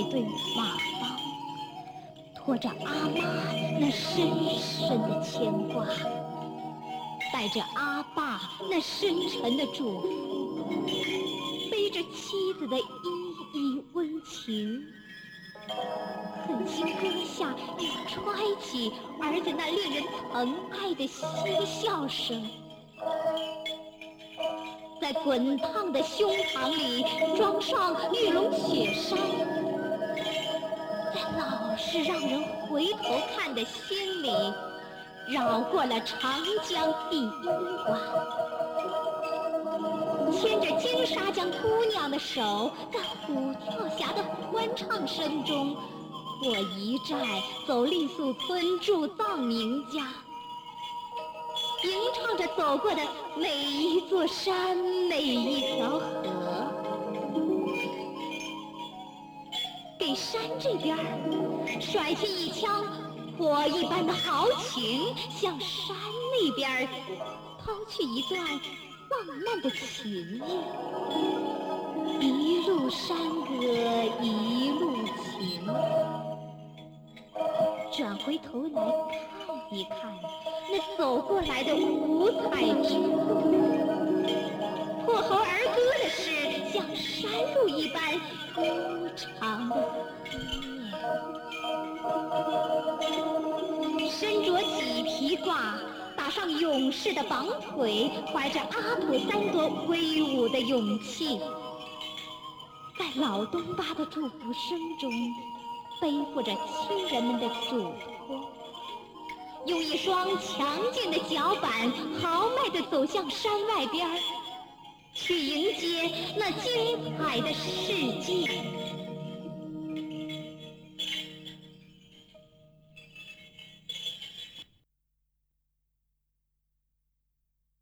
对马帮，拖着阿妈那深深的牵挂，带着阿爸那深沉的嘱咐，背着妻子的依依温情，狠心割下又揣起儿子那令人疼爱的嬉笑声，在滚烫的胸膛里装上玉龙雪山，在老是让人回头看的心里绕过了长江第一湾，牵着金沙江姑娘的手，在虎跳峡的欢唱声中，过一寨走傈僳村住藏民家，吟唱着走过的每一座山，每一条河，给山这边甩起一腔火一般的豪情，向山那边抛去一段浪漫的情意，一路山歌一路情，转回头来看一看那走过来的五彩之路，破喉而歌的是像山路一般悠长的思念。身着麂皮褂，打上勇士的绑腿，怀着阿普三多威武的勇气，在老东巴的祝福声中，背负着亲人们的嘱托，用一双强劲的脚板豪迈地走向山外边，去迎接那精彩的世界。